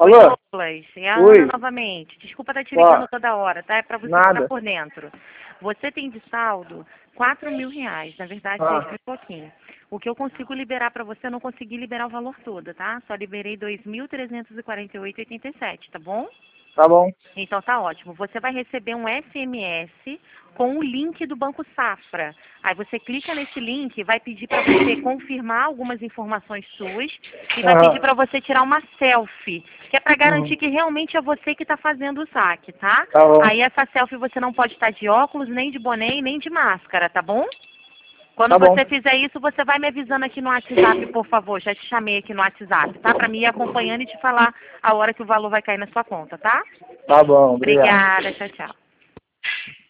Oi, Alô? Douglas, é a Oi. Ana novamente. Desculpa estar te ligando toda hora, tá? É para você Nada. ficar por dentro. Você tem de saldo R$ 4.000, na verdade, 6 Ah, mil e pouquinho. O que eu consigo liberar para você, eu não consegui liberar o valor todo, tá? Só liberei 2.348,87, tá bom? tá bom. Então tá ótimo. Você vai receber um SMS com o link do Banco Safra. Aí você clica nesse link, vai pedir para você confirmar algumas informações suas e vai pedir para você tirar uma selfie, que é para garantir que realmente é você que está fazendo o saque, tá? Tá bom. Aí essa selfie você não pode estar de óculos, nem de boné e nem de máscara, tá bom? Quando Tá bom. você fizer isso, você vai me avisando aqui no WhatsApp, por favor. Já te chamei aqui no WhatsApp, tá? Para me ir acompanhando e te falar a hora que o valor vai cair na sua conta, tá? Tá bom, obrigado. Obrigada, tchau, tchau.